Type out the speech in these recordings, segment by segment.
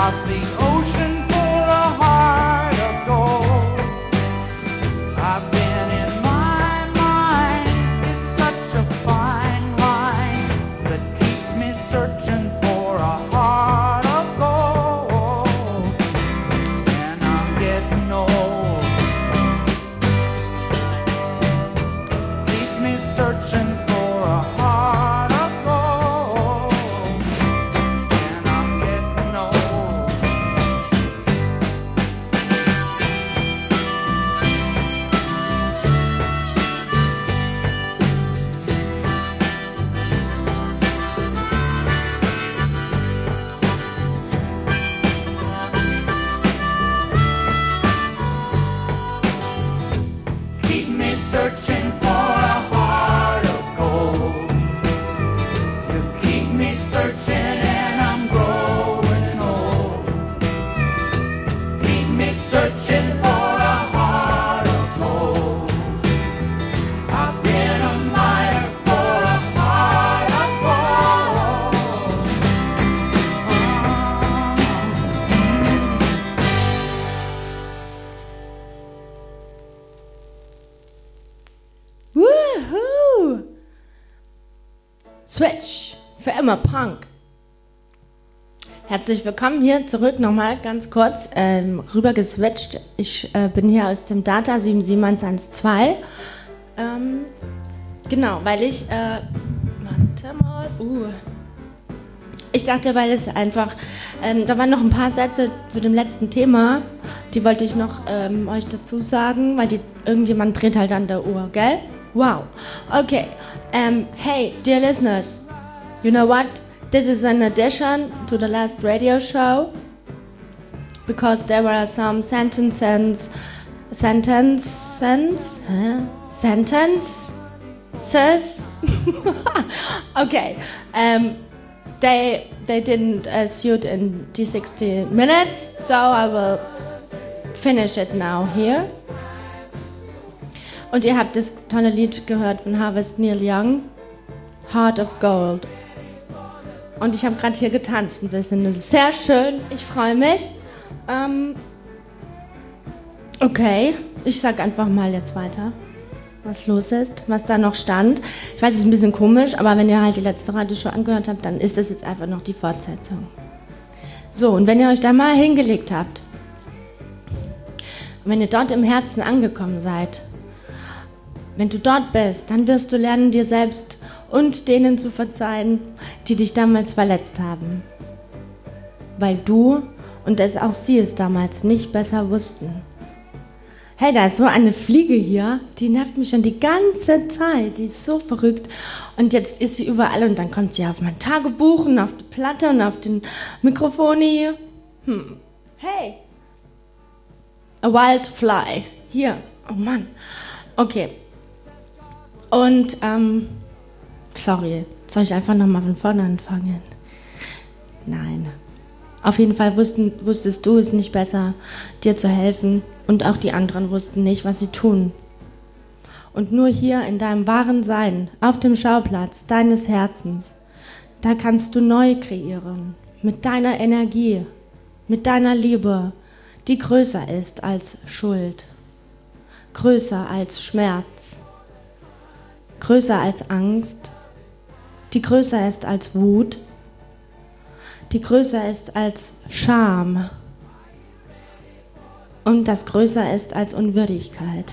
across the ocean for a heart of gold. I've been in my mind, it's such a fine line that keeps me searching for a heart of gold. And I'm getting old, keeps me searching for a heart of gold. And I'm getting old. Keep me searching for a heart of gold. You keep me searching and I'm growing old. Keep me searching for a heart of gold. I've been a miner for a heart of gold. Woohoo! Switch, für immer Punk. Herzlich willkommen hier zurück, nochmal ganz kurz rüber geswitcht. Ich bin hier aus dem Data 77112. Genau, weil ich, warte mal, ich dachte, weil es einfach, da waren noch ein paar Sätze zu dem letzten Thema, die wollte ich noch euch dazu sagen, weil irgendjemand dreht halt an der Uhr, gell? Wow. Okay. Hey, dear listeners, you know what? This is an addition to the last radio show because there were some sentences. Okay. They didn't suit in the 60 minutes, so I will finish it now here. Und ihr habt das tolle Lied gehört von Harvest Neil Young, Heart of Gold. Und ich habe gerade hier getanzt ein bisschen. Das ist sehr schön. Ich freue mich. Okay, ich sag einfach mal jetzt weiter, was los ist, was da noch stand. Ich weiß, es ist ein bisschen komisch, aber wenn ihr halt die letzte Radioshow angehört habt, dann ist das jetzt einfach noch die Fortsetzung. So, und wenn ihr euch da mal hingelegt habt und wenn ihr dort im Herzen angekommen seid, wenn du dort bist, dann wirst du lernen, dir selbst und denen zu verzeihen, die dich damals verletzt haben. Weil du und auch sie es damals nicht besser wussten. Hey, da ist so eine Fliege hier, die nervt mich schon die ganze Zeit, die ist so verrückt. Und jetzt ist sie überall und dann kommt sie auf mein Tagebuch und auf die Platte und auf den Mikrofon hier. Hey, a wild fly, hier, oh Mann, okay. Und, sorry, soll ich einfach nochmal von vorne anfangen? Nein. Auf jeden Fall wusstest du es nicht besser, dir zu helfen. Und auch die anderen wussten nicht, was sie tun. Und nur hier in deinem wahren Sein, auf dem Schauplatz deines Herzens, da kannst du neu kreieren. Mit deiner Energie, mit deiner Liebe, die größer ist als Schuld, größer als Schmerz, größer als Angst, die größer ist als Wut, die größer ist als Scham und das größer ist als Unwürdigkeit.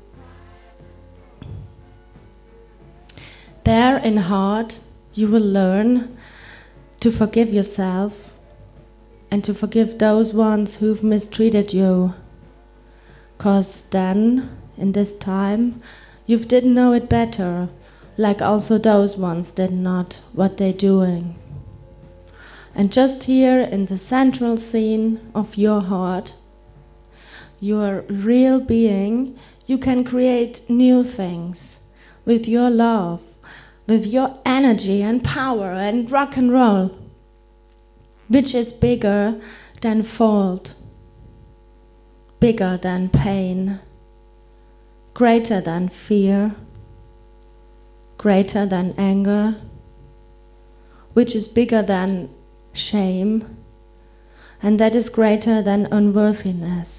There in heart you will learn to forgive yourself and to forgive those ones who've mistreated you. 'Cause then, in this time, you didn't know it better, like also those ones did not what they're doing. And just here in the central scene of your heart, your real being, you can create new things with your love, with your energy and power and rock and roll, which is bigger than fault, bigger than pain, greater than fear, greater than anger, which is bigger than shame, and that is greater than unworthiness.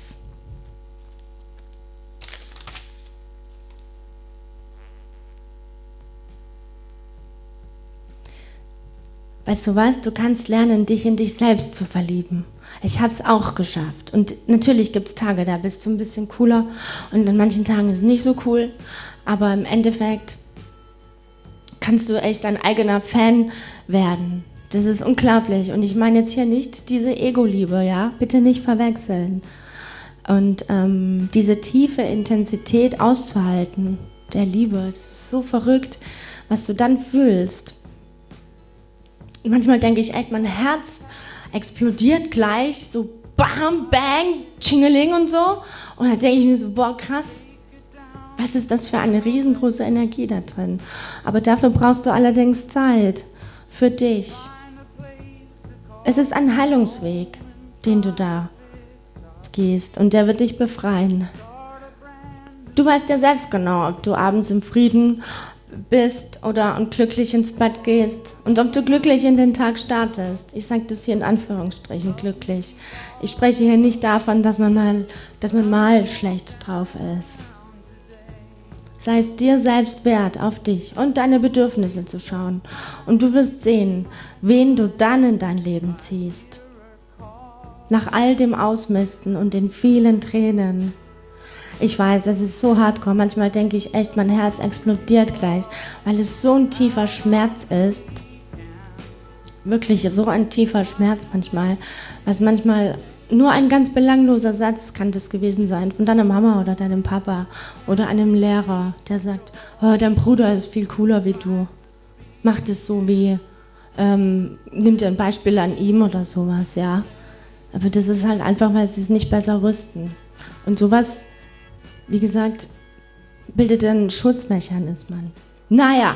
Weißt du was? Du kannst lernen, dich in dich selbst zu verlieben. Ich habe es auch geschafft. Und natürlich gibt es Tage, da bist du ein bisschen cooler und an manchen Tagen ist es nicht so cool. Aber im Endeffekt kannst du echt dein eigener Fan werden. Das ist unglaublich. Und ich meine jetzt hier nicht diese Ego-Liebe, ja? Bitte nicht verwechseln. Und diese tiefe Intensität auszuhalten, der Liebe, das ist so verrückt, was du dann fühlst. Manchmal denke ich echt, mein Herz explodiert gleich, so bam, bang, tschingeling und so. Und dann denke ich mir so, boah, krass, was ist das für eine riesengroße Energie da drin? Aber dafür brauchst du allerdings Zeit für dich. Es ist ein Heilungsweg, den du da gehst und der wird dich befreien. Du weißt ja selbst genau, ob du abends im Frieden bist oder und glücklich ins Bett gehst und ob du glücklich in den Tag startest. Ich sage das hier in Anführungsstrichen, glücklich. Ich spreche hier nicht davon, dass man mal schlecht drauf ist. Sei es dir selbst wert, auf dich und deine Bedürfnisse zu schauen. Und du wirst sehen, wen du dann in dein Leben ziehst. Nach all dem Ausmisten und den vielen Tränen. Ich weiß, es ist so hardcore. Manchmal denke ich echt, mein Herz explodiert gleich, weil es so ein tiefer Schmerz ist. Wirklich so ein tiefer Schmerz manchmal. Was manchmal nur ein ganz belangloser Satz kann das gewesen sein von deiner Mama oder deinem Papa oder einem Lehrer, der sagt, oh, dein Bruder ist viel cooler wie du. Mach das so wie, nimm dir ein Beispiel an ihm oder sowas, ja. Aber das ist halt einfach, weil sie es nicht besser wussten. Und sowas, wie gesagt, bildet dann Schutzmechanismen. Naja.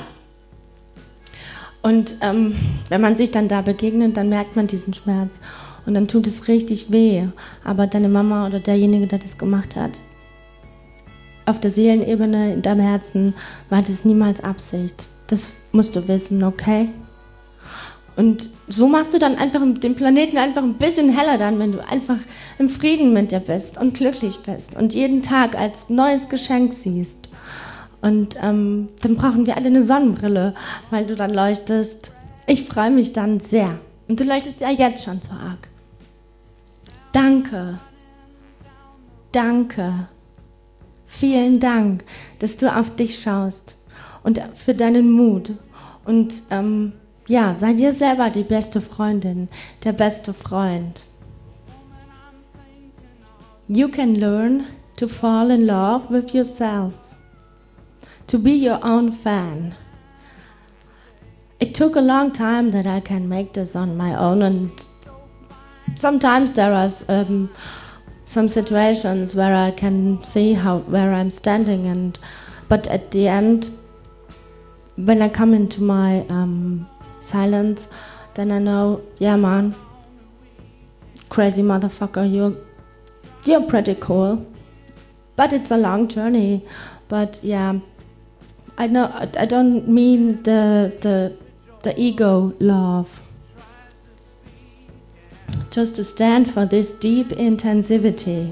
Und wenn man sich dann da begegnet, dann merkt man diesen Schmerz. Und dann tut es richtig weh. Aber deine Mama oder derjenige, der das gemacht hat, auf der Seelenebene, in deinem Herzen, war das niemals Absicht. Das musst du wissen, okay? Und so machst du dann einfach den Planeten einfach ein bisschen heller dann, wenn du einfach im Frieden mit dir bist und glücklich bist und jeden Tag als neues Geschenk siehst. Und dann brauchen wir alle eine Sonnenbrille, weil du dann leuchtest. Ich freue mich dann sehr. Und du leuchtest ja jetzt schon so arg. Danke. Danke. Vielen Dank, dass du auf dich schaust und für deinen Mut. Und ja, sei dir selber die beste Freundin, der beste Freund. You can learn to fall in love with yourself, to be your own fan. It took a long time that I can make this on my own, and sometimes there are some situations where I can see where I'm standing, but at the end, when I come into my silence, then I know, yeah man, crazy motherfucker, you're pretty cool, but it's a long journey. But yeah, I know I don't mean the ego love, just to stand for this deep intensivity.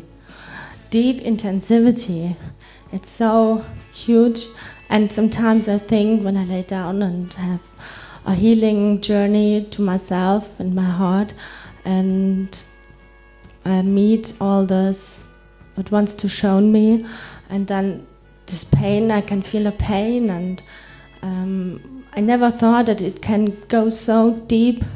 It's so huge, and sometimes I think when I lay down and have a healing journey to myself and my heart, and I meet all this what wants to show me, and then this pain, I can feel a pain, and I never thought that it can go so deep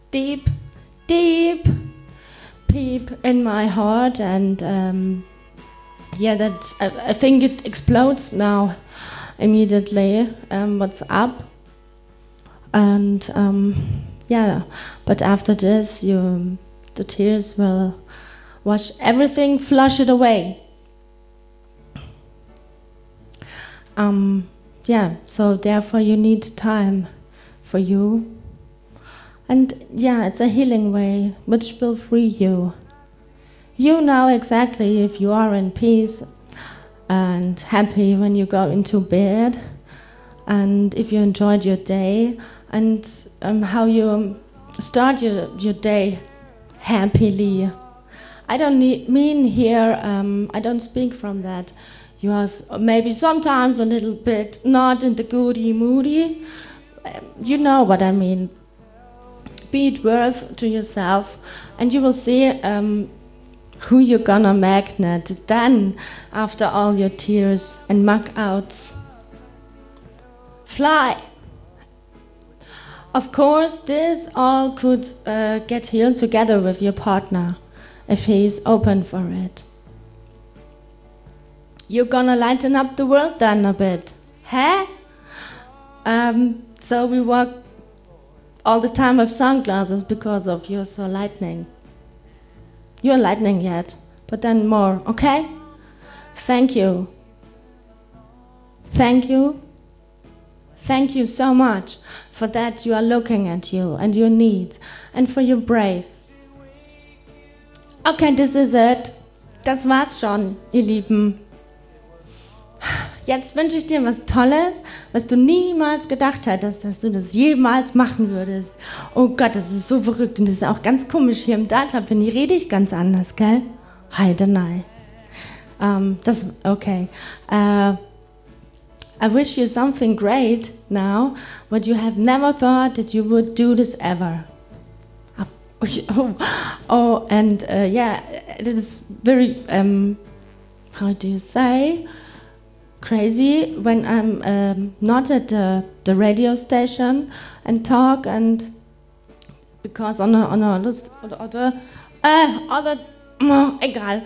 in my heart, and yeah, that I think it explodes now immediately. What's up? And yeah, but after this, the tears will wash everything, flush it away. Yeah, so therefore you need time for you. And yeah, it's a healing way which will free you. You know exactly if you are in peace and happy when you go into bed, and if you enjoyed your day, and how you start your day happily. I don't mean here, I don't speak from that. You are maybe sometimes a little bit not in the goody moody. You know what I mean. Be it worth to yourself, and you will see who you're gonna magnet then after all your tears and muck outs. Fly. Of course, this all could get healed together with your partner if he's open for it. You're gonna lighten up the world then a bit, huh? So we walk all the time with sunglasses because of you're so lightning. You're lightning yet, but then more, okay? Thank you. Thank you. Thank you so much for that you are looking at you and your needs and for your brave. Okay, this is it. Das war's schon, ihr Lieben. Jetzt wünsche ich dir was Tolles, was du niemals gedacht hättest, dass du das jemals machen würdest. Oh Gott, das ist so verrückt und das ist auch ganz komisch. Hier im Data bin ich, rede ich ganz anders, gell? Heidenei. Okay. I wish you something great now, but you have never thought that you would do this ever. And yeah, it is very, how do you say, crazy when I'm not at the radio station and talk, and because on other egal,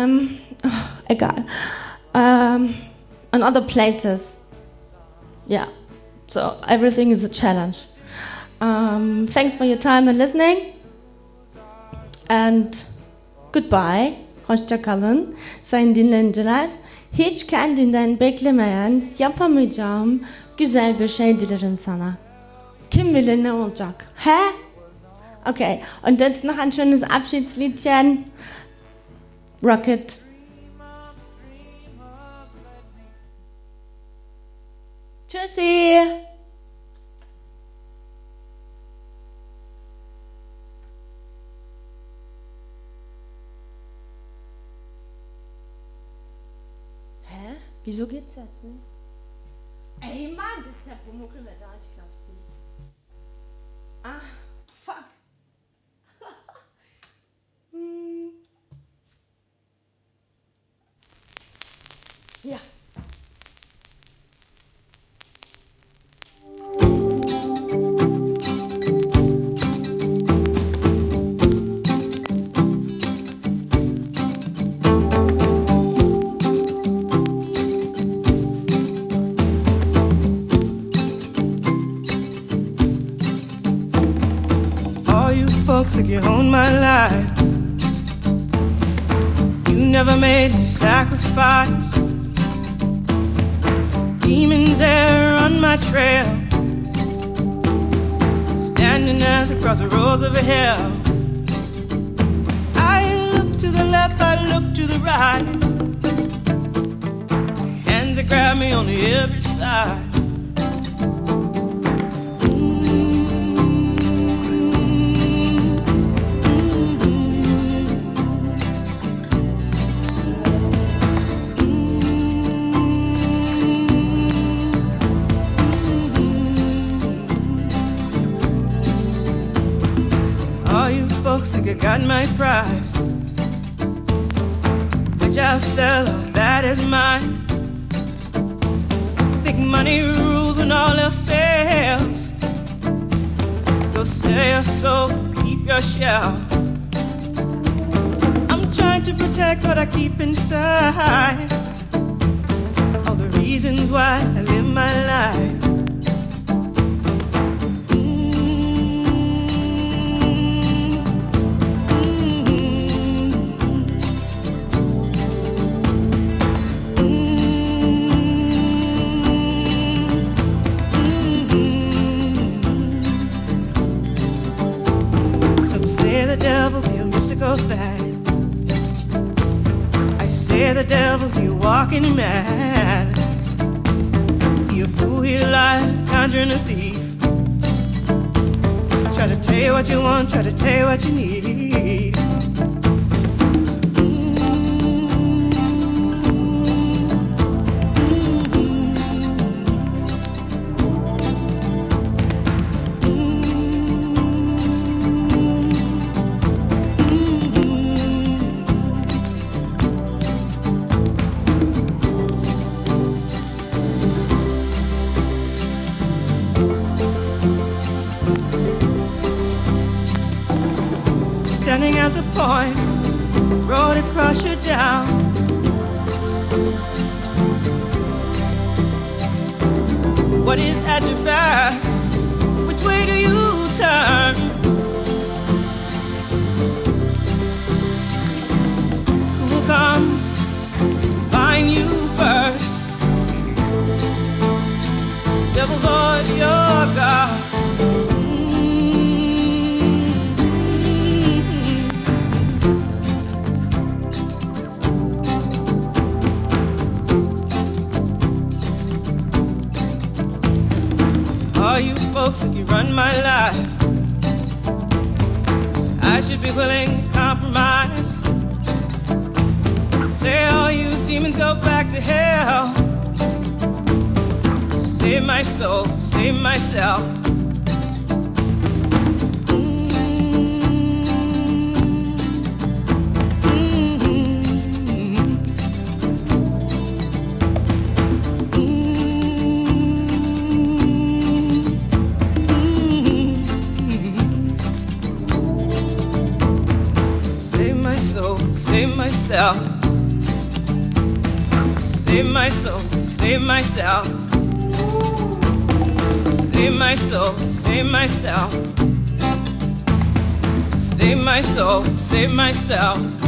on other places, yeah. So everything is a challenge. Thanks for your time and listening. And goodbye. Hoşça kalın. Sayın dinleyiciler, hiç kendinden beklemeyen yapamayacağım güzel bir şey dilerim sana. Kim bilir ne olacak? Hä? Okay, und jetzt noch ein schönes Abschiedsliedchen. Rocket. Tschüssi! Wieso geht's jetzt nicht? Ey Mann, das ist der Pumuckl-Wetter, ich glaub's nicht. Ah, fuck. Ja. Folks, like you own my life. You never made a sacrifice. Demons there on my trail, standing at the crossroads of hell. I look to the left, I look to the right. Hands that grab me on every side. Folks think I got my price, which I'll sell, all that is mine. Think money rules when all else fails. Go sell your soul, keep your shell. I'm trying to protect what I keep inside, all the reasons why I live my life. Fact. I say the devil, he walking mad. He a fool, he a liar, conjuring a thief. Try to tell you what you want, try to tell you what you need. point, road to crush you down. What is at your back? Which way do you turn? Who will come find you first? Devils or your gods? All you folks think you run my life, so I should be willing to compromise. Say all you demons go back to hell. Save my soul, save myself. Save myself. Save my soul, save myself. Save my soul, save myself. Save my soul, save myself.